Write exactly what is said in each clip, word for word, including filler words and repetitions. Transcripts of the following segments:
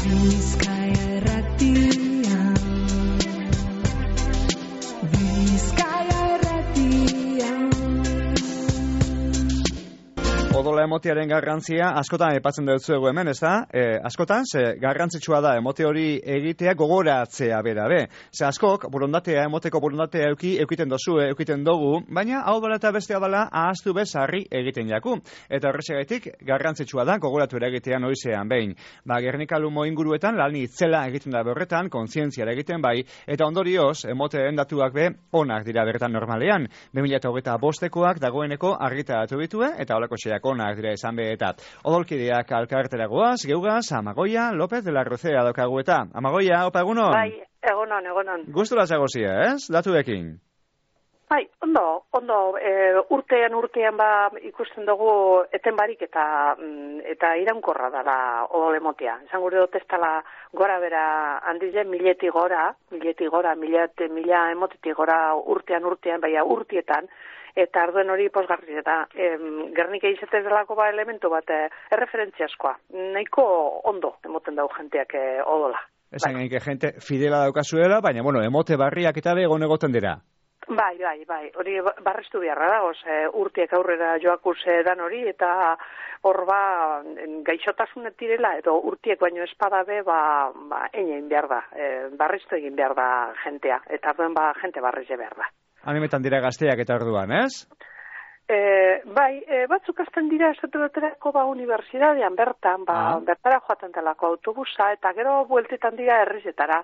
Bizkaia Irratia, Bizkaia Irratia. Odola emotearen garrantzia askotan aipatzen dutzuegu hemen, ez da? E, askotan, ze garrantzitsua da emote hori egitea gogoratzea bera, be. Ze askok, borondatea, emoteko borondatea euki, eukiten dozue, eukiten dugu, baina hau dela eta bestea dela ahaztu bezarri egiten jaku. Eta horrexegatik garrantzitsua da gogoratu ere egitea noizean behin. Ba, Gernika Lumo inguruetan lan itzela egiten da berretan, kontzientziara egiten bai, eta ondorioz, emoteen datuak be, onak dira berretan normalean. bi mila hogeita bostekoak dagoeneko argitaratu ditue, eta holako xeak onak dira izan behetat. Odolkideak alkartera goaz, geugaz, Amagoia López de la Rocea daukagu eta. Amagoia, opa egunon? Bai, egunon, egunon. Gustura zagozia, ez? Datuekin. Bai, ondo, ondo, e, urtean urtean ba ikusten dugu eten barik eta eta iraunkorra dela odol emotea. Esan gure dut ez dela gora bera handizen mileti gora, mileti gora, mila, mila emotetik gora urtean urtean, baina urtietan, eta arduen hori posgarri eta em, Gernika izetez delako ba elementu bat e, erreferentziaskoa. Nahiko ondo emoten dago jenteak e, odola. Esan bai. Gain, jente fidela daukazuela, baina, bueno, emote barriak eta egon egoten dira. Bai, bai, bai, hori barrestu beharra dago, e, urtiek aurrera joakuz dan hori, eta hor ba, gaixotasunet direla, edo urtiek baino espada be, ba, ba egin behar da, e, barrestu egin behar da jentea, eta arduen ba, jente barreze behar da. Animetan dira gazteak eta orduan, ez? E, bai, e, batzuk azten dira esate baterako ba unibertsitatean bertan, ba, ah. bertara joaten delako autobusa, eta gero bueltetan dira herrizetara.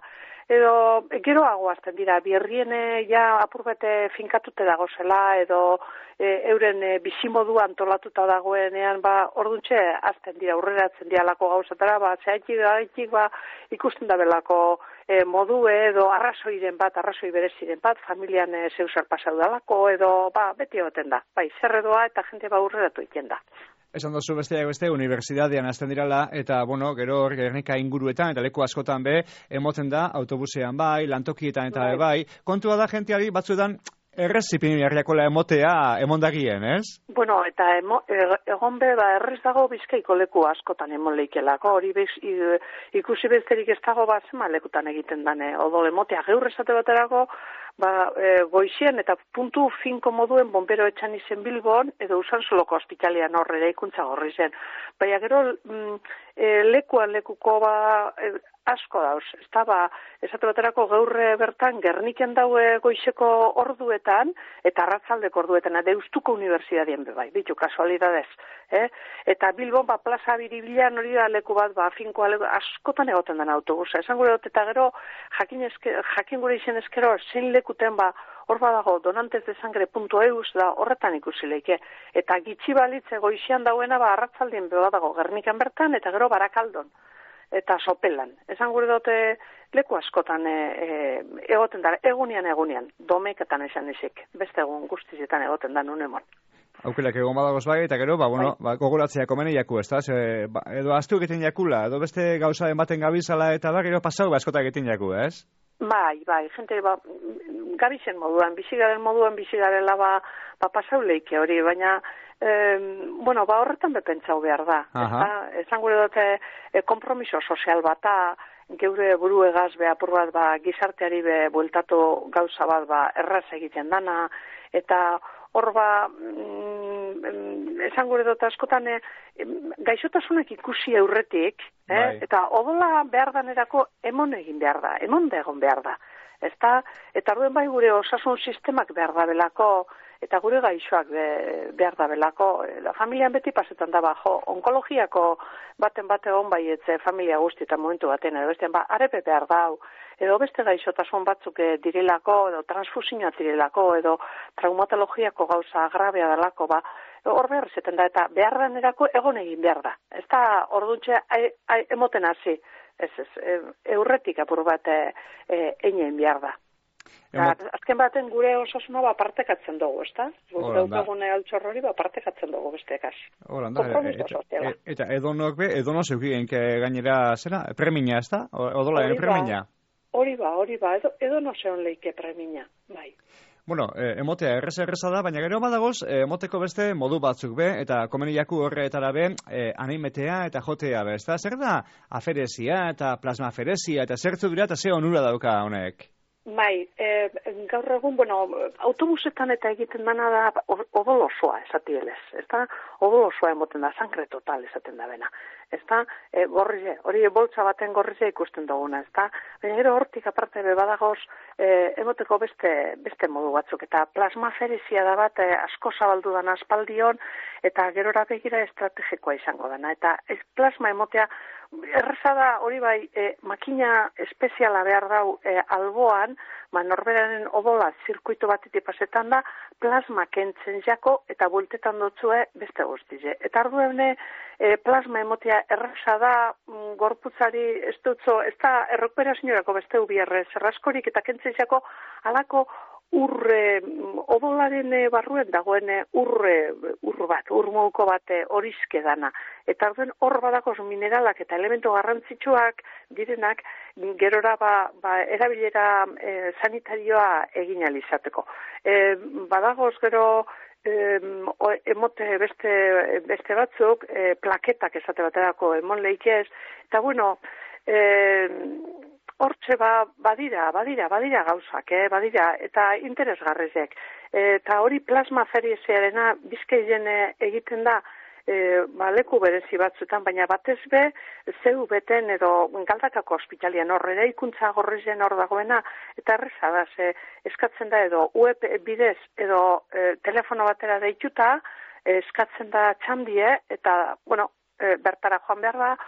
Edo geroago azten dira, bierriene ja apur bete finkatute dago zela, edo e, euren e, bizimodu antolatuta dagoenean, ba, orduntxe azten dira, aurreratzen dira lako gauzatara, ba, zehaitik, zehaitik, ba, ikusten da belako e, modu edo arrazoiren bat, arrazoi bereziren bat, familian e, zeusar pasau dalako, edo, ba, beti egoten da, bai, zerredoa eta jente ba aurreratu egiten da. Esan dozu besteak beste, unibertsitatean azten dirala, eta, bueno, gero Gernika inguruetan, eta leku askotan be, emoten da, autobusean bai, lantokietan eta bai. bai. Kontua da jenteari batzuetan errez zipinariakola emotea emondagien, ez? Bueno, eta emo, egon be, ba, errez dago Bizkaiko leku askotan emon leikelako, hori bez, ikusi besterik ez dago bat zema lekutan egiten dane, odol emotea geur esate baterako, ba, e, goizien eta puntu finko moduen bombero etxan izen Bilbon, edo Usansoloko ospitalian horrela ikuntza gorri zen. Baina gero mm, e, lekuan lekuko ba, e, asko dauz, ez da ba, esate baterako geurre bertan Gerniken daue goizeko orduetan, eta arratzaldeko orduetan, Deustuko Unibertsitatean bebai, bitu kasualidadez. Eh? Eta Bilbon, ba, plaza biribilan hori da leku bat, ba, finkoa leku, askotan egoten den autobusa. Esan gure dut, eta gero, jakin, eske, jakin gure izen eskero, zein lekuten, ba, hor badago, donantez de sangre punto eus da horretan ikusi leike. Eta gitxi balitze goizian dauena, ba, arratzaldien beba dago, Gernikan bertan, eta gero Barakaldon. Eta Sopelan. Esan gure dute leku askotan e, e, egoten da, egunean egunean, domeketan esan ezik, beste egun guztietan egoten da nunemon. Aukelak egon badagoz bai, eta gero, ba, bueno, ba, gogoratzea komene jaku, ez da? Ze, ba, edo astu egiten jakula, edo beste gauzaren baten gabizala, eta da, gero pasau askota egiten jaku, ez? Bai, bai, jente, ba, gabizen moduan, bizigaren moduan, bizigarela, ba, ba pasau leike hori, baina, eh, bueno, ba, horretan bepentzau behar da. Eta, esan gure dute, e, kompromiso sozial bata, geure buru egaz be apur bat, ba, gizarteari be bueltatu gauza bat, ba, erraz egiten dana, eta hor ba, mm, esan gure dut askotan, e, gaixotasunak ikusi aurretik, eh? Bai. Eta odola behar danerako emon egin behar da, emon da egon behar da. Ezta, eta arduen bai gure osasun sistemak behar da belako, eta gure gaixoak be, behar da belako. La familian beti pasetan da, ba, jo, onkologiako baten bate egon baietze familia guzti eta momentu baten, edo bestean, ba, arepe behar da, edo beste gaixotasun batzuk direlako, edo transfusioak direlako, edo traumatologiako gauza grabea dalako, ba, hor behar zeten da, eta behar danerako egon egin behar da. Ez da, orduntxe, emoten hasi, ez ez, eurretik apur bat egin behar da. Eta, azken baten gure osasuna ba partekatzen dugu, ezta? Gure daugune altxor hori ba partekatzen dugu bestekas. Horanda, eta, eta edonok be, edonok zeukien gainera, zera, premina, ezta? Odola, premina? Hori ba, hori ba, edo, edo no zeon leike premina, bai. Bueno, eh, emotea erreza erreza da, baina gero badagoz, eh, emoteko beste modu batzuk be, eta komeniaku horretara be, eh, animetea eta jotea be, ezta? Zer da aferezia eta plasmaferezia eta zertzu dira eta ze onura dauka honek? Bai, e, gaur egun, bueno, autobusetan eta egiten dana da odol osoa esatielez, ez da? Odol osoa emoten da, sangre total esaten da bena. Ez da, e, gorrize, hori boltsa baten gorrize ikusten duguna, ez da? Baina gero hortik aparte be badagoz, e, emoteko beste, beste modu batzuk, eta plasmaferezia da bat e, asko zabaldu dana aspaldion, eta gerora begira estrategikoa izango dana, eta ez plasma emotea, erreza da hori bai, e, makina espeziala behar dau e, alboan, ba, norberaren odola zirkuitu batetik pasetan da, plasma kentzen jako eta bueltetan dutzue beste guztize. Eta arduene e, plasma emotea erreza da m, gorputzari ez dutzo, ez da errekuperaziorako beste ubierre zerraskorik eta kentzen jako alako urre, odolaren barruen dagoen urre, urru bat, urmuko bat horizke dana. Eta orduen hor badakoz mineralak eta elementu garrantzitsuak direnak gerora ba, ba erabilera e, sanitarioa egin alizateko. E, badagoz gero e, emote beste, beste batzuk, e, plaketak esate baterako emon leikez, eta bueno, e, hortxe ba, badira, badira, badira gauzak, eh, badira, eta interesgarrezek. Eta hori plasma ferieziarena bizkaien egiten da, e, ba, leku berezi batzutan, baina batez be, zeu beten edo Galdakako ospitalian horrela ikuntza gorrizen hor dagoena, eta erreza da, ze eskatzen da edo web bidez edo e, telefono batera deituta, e, eskatzen da txandie, eta, bueno, e, bertara joan behar da,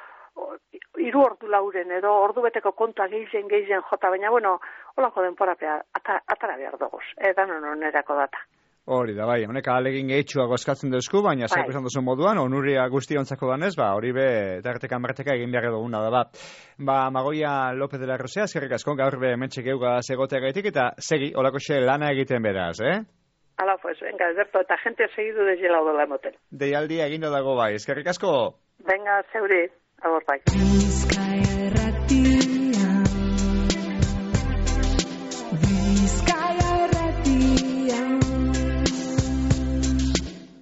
hiru ordu lauren edo ordu beteko kontua gehien gehien jota, baina bueno, holako denporapea atara behar doguz, edan onerako data. Hori da, bai, honek alegin gehitxuago eskatzen duzku, baina bai. Zerko esan duzu moduan, onuria guzti ontzako ganez, ba, hori be, tarteka marteka egin behar duguna da, ba. Ba, Magoia López de la Rosea, eskerrik asko, gaur be mentxek euga segotea gaitik, eta segi, holako xe lana egiten beraz, eh? Hala, pues, venga, Alberto, eta gente segidu de gela odola emoten. Deialdia egin dago bai, eskerrik asko? Venga, zeuri. Agur bai.